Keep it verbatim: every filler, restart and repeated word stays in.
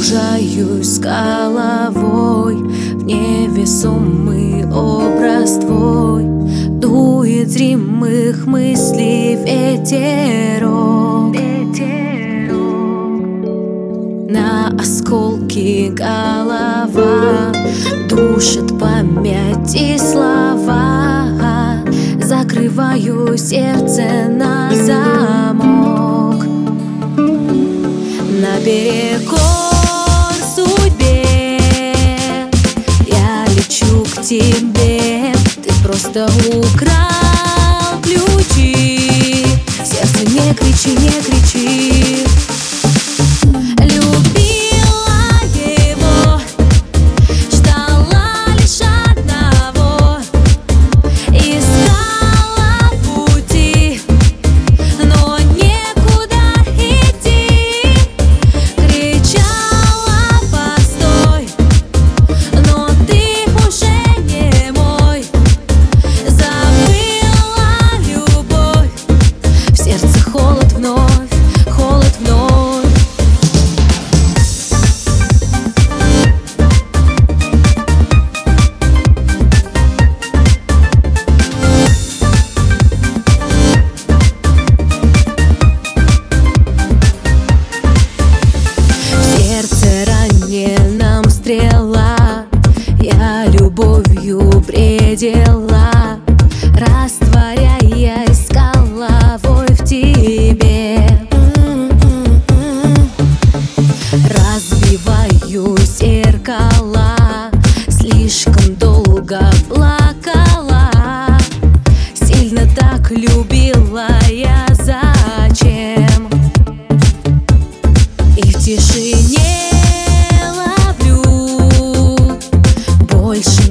Погружаюсь с головой в невесомый образ твой. Дует зримых мыслей ветерок, на осколки голова душит память и слова. Закрываю сердце на замок. Наперекор судьбе я лечу к тебе. Ты просто украл ключи. Сердце, не кричи, не кричи. Я любовью бредила, растворяясь головой в тебе. Разбиваю зеркала, слишком долго плакала. Сильно так любила я, зачем? И в тишине больше